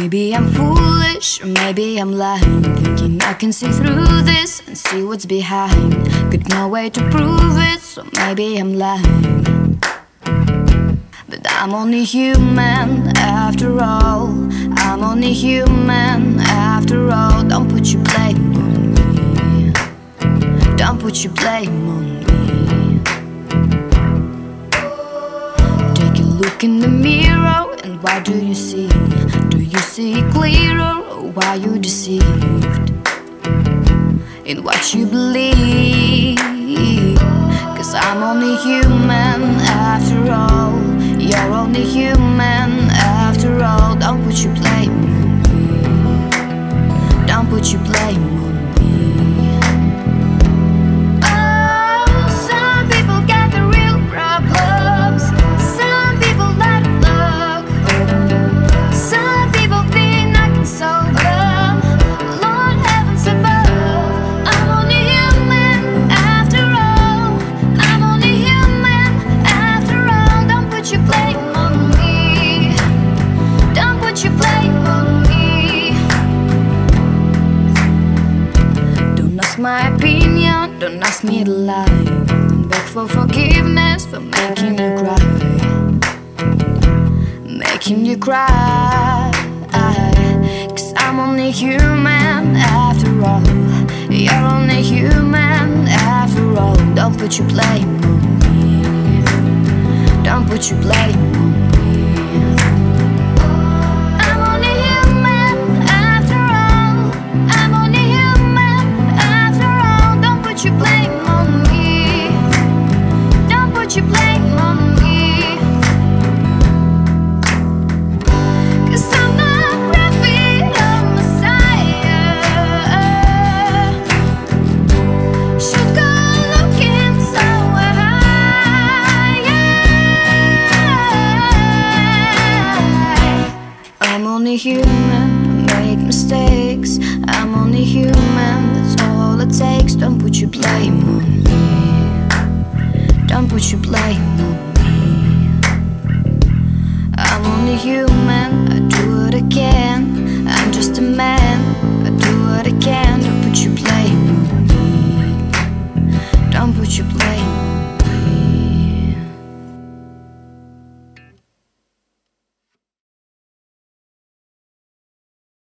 Maybe I'm foolish, or maybe I'm lying, thinking I can see through this and see what's behind. Got no way to prove it, so maybe I'm lying. But I'm only human after all. I'm only human after all. Don't put your blame on me. Don't put your blame on me. Take a look in the mirror, and what do you see? Do you see clearer, or are you deceived in what you believe? 'Cause I'm only human after all. You're only human after all. Don't put your blame on me. Don't put your blame on me. Oh, some people got the real problems. Some people out of luck. Some people think I can solve them. Lord heavens above. I'm only human after all. I'm only human after all. Don't put your blame on me. Don't put your blame on me. Don't ask my opinion, don't ask me to lie. Don't beg for forgiveness for making you cry. Making you cry. 'Cause I'm only human after all. You're only human after all. Don't put your blame on me. Don't put your blame on me. I'm only human after all. I'm only human after all. Don't put your blame on me. Don't put your blame on me. 'Cause I'm not prophet or Messiah. Should go looking somewhere higher. I'm only human, I make mistakes. I'm only human, that's all it takes. Don't put your blame on me. Don't put your blame on me. I'm only human, I do it again.